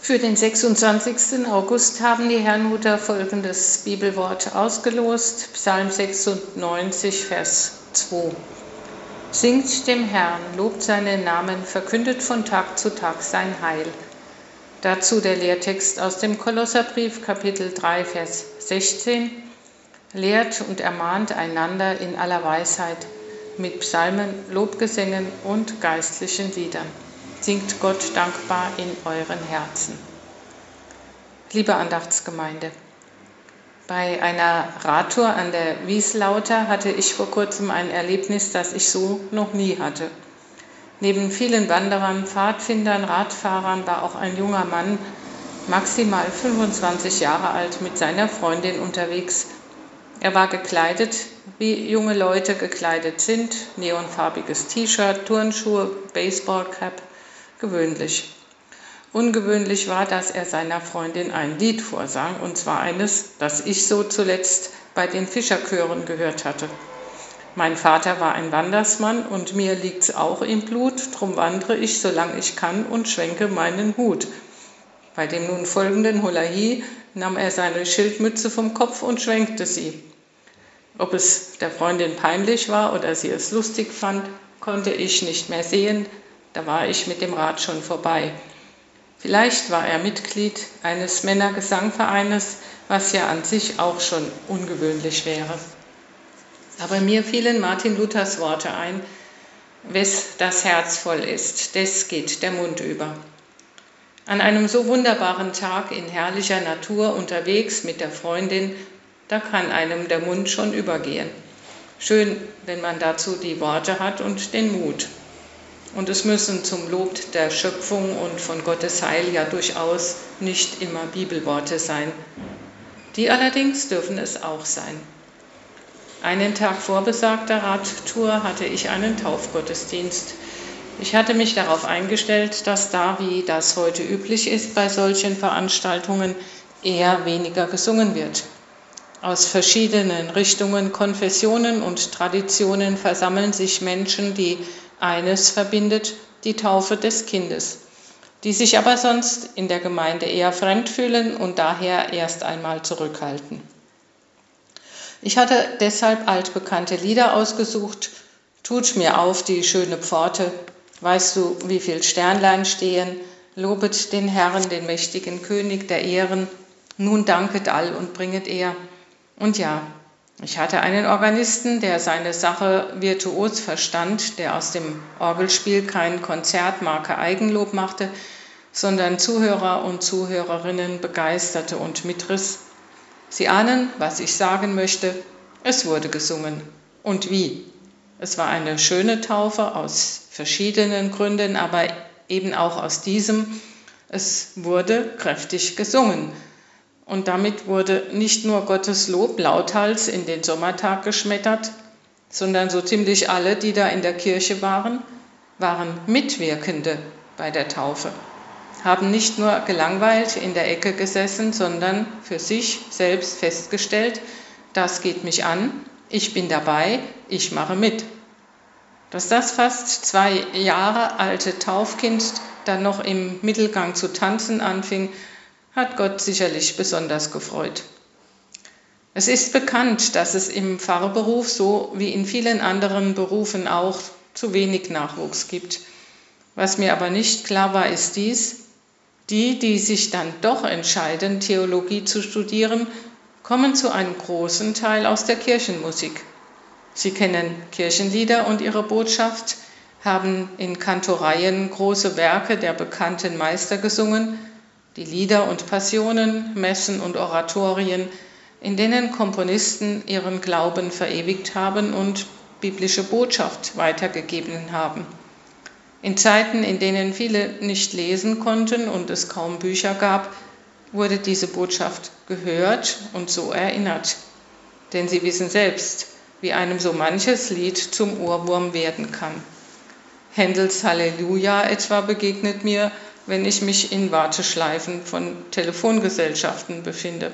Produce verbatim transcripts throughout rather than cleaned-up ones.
Für den sechsundzwanzigsten August haben die Herrnhuter folgendes Bibelwort ausgelost: Psalm sechsundneunzig, Vers zwei. Singt dem Herrn, lobt seinen Namen, verkündet von Tag zu Tag sein Heil. Dazu der Lehrtext aus dem Kolosserbrief, Kapitel drei, Vers sechzehn. Lehrt und ermahnt einander in aller Weisheit mit Psalmen, Lobgesängen und geistlichen Liedern. Singt Gott dankbar in euren Herzen. Liebe Andachtsgemeinde, bei einer Radtour an der Wieslauter hatte ich vor kurzem ein Erlebnis, das ich so noch nie hatte. Neben vielen Wanderern, Pfadfindern, Radfahrern war auch ein junger Mann, maximal fünfundzwanzig Jahre alt, mit seiner Freundin unterwegs. Er war gekleidet, wie junge Leute gekleidet sind: neonfarbiges T-Shirt, Turnschuhe, Baseballcap, gewöhnlich. Ungewöhnlich war, dass er seiner Freundin ein Lied vorsang, und zwar eines, das ich so zuletzt bei den Fischerchören gehört hatte. Mein Vater war ein Wandersmann und mir liegt's auch im Blut, drum wandere ich, solange ich kann, und schwenke meinen Hut. Bei dem nun folgenden Holahi nahm er seine Schildmütze vom Kopf und schwenkte sie. Ob es der Freundin peinlich war oder sie es lustig fand, konnte ich nicht mehr sehen, da war ich mit dem Rad schon vorbei. Vielleicht war er Mitglied eines Männergesangvereines, was ja an sich auch schon ungewöhnlich wäre. Aber mir fielen Martin Luthers Worte ein: Wes das Herz voll ist, des geht der Mund über. An einem so wunderbaren Tag in herrlicher Natur unterwegs mit der Freundin, da kann einem der Mund schon übergehen. Schön, wenn man dazu die Worte hat und den Mut. Und es müssen zum Lob der Schöpfung und von Gottes Heil ja durchaus nicht immer Bibelworte sein. Die allerdings dürfen es auch sein. Einen Tag vor besagter Radtour hatte ich einen Taufgottesdienst. Ich hatte mich darauf eingestellt, dass da, wie das heute üblich ist bei solchen Veranstaltungen, eher weniger gesungen wird. Aus verschiedenen Richtungen, Konfessionen und Traditionen versammeln sich Menschen, die eines verbindet: die Taufe des Kindes, die sich aber sonst in der Gemeinde eher fremd fühlen und daher erst einmal zurückhalten. Ich hatte deshalb altbekannte Lieder ausgesucht: Tut mir auf die schöne Pforte, weißt du, wie viel Sternlein stehen, lobet den Herrn, den mächtigen König der Ehren, nun danket all und bringet Ehr. Und ja, ich hatte einen Organisten, der seine Sache virtuos verstand, der aus dem Orgelspiel kein Konzertmarke Eigenlob machte, sondern Zuhörer und Zuhörerinnen begeisterte und mitriss. Sie ahnen, was ich sagen möchte: Es wurde gesungen. Und wie? Es war eine schöne Taufe aus verschiedenen Gründen, aber eben auch aus diesem: Es wurde kräftig gesungen. Und damit wurde nicht nur Gottes Lob lauthals in den Sommertag geschmettert, sondern so ziemlich alle, die da in der Kirche waren, waren Mitwirkende bei der Taufe, haben nicht nur gelangweilt in der Ecke gesessen, sondern für sich selbst festgestellt: Das geht mich an, ich bin dabei, ich mache mit. Dass das fast zwei Jahre alte Taufkind dann noch im Mittelgang zu tanzen anfing, hat Gott sicherlich besonders gefreut. Es ist bekannt, dass es im Pfarrberuf so wie in vielen anderen Berufen auch zu wenig Nachwuchs gibt. Was mir aber nicht klar war, ist dies: Die, die sich dann doch entscheiden, Theologie zu studieren, kommen zu einem großen Teil aus der Kirchenmusik. Sie kennen Kirchenlieder und ihre Botschaft, haben in Kantoreien große Werke der bekannten Meister gesungen, die Lieder und Passionen, Messen und Oratorien, in denen Komponisten ihren Glauben verewigt haben und biblische Botschaft weitergegeben haben. In Zeiten, in denen viele nicht lesen konnten und es kaum Bücher gab, wurde diese Botschaft gehört und so erinnert. Denn sie wissen selbst, wie einem so manches Lied zum Ohrwurm werden kann. Händels Halleluja etwa begegnet mir, wenn ich mich in Warteschleifen von Telefongesellschaften befinde.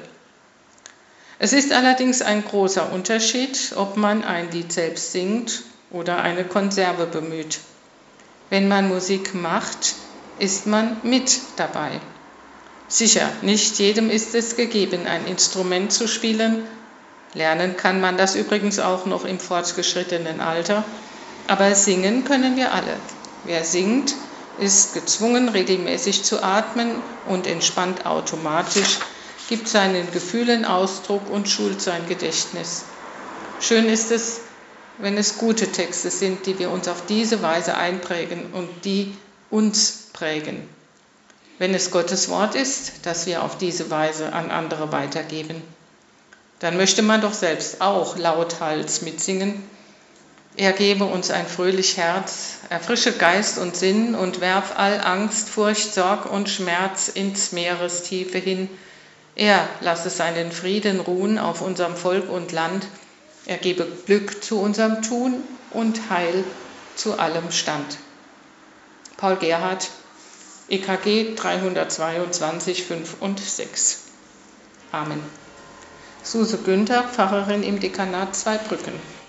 Es ist allerdings ein großer Unterschied, ob man ein Lied selbst singt oder eine Konserve bemüht. Wenn man Musik macht, ist man mit dabei. Sicher, nicht jedem ist es gegeben, ein Instrument zu spielen. Lernen kann man das übrigens auch noch im fortgeschrittenen Alter. Aber singen können wir alle. Wer singt, ist gezwungen, regelmäßig zu atmen und entspannt automatisch, gibt seinen Gefühlen Ausdruck und schult sein Gedächtnis. Schön ist es, wenn es gute Texte sind, die wir uns auf diese Weise einprägen und die uns prägen. Wenn es Gottes Wort ist, das wir auf diese Weise an andere weitergeben, dann möchte man doch selbst auch lauthals mitsingen. Er gebe uns ein fröhlich Herz, erfrische Geist und Sinn und werf all Angst, Furcht, Sorg und Schmerz ins Meerestiefe hin. Er lasse seinen Frieden ruhen auf unserem Volk und Land. Er gebe Glück zu unserem Tun und Heil zu allem Stand. Paul Gerhardt, E K G dreihundertzweiundzwanzig, fünf und sechs. Amen. Suse Günther, Pfarrerin im Dekanat Zweibrücken.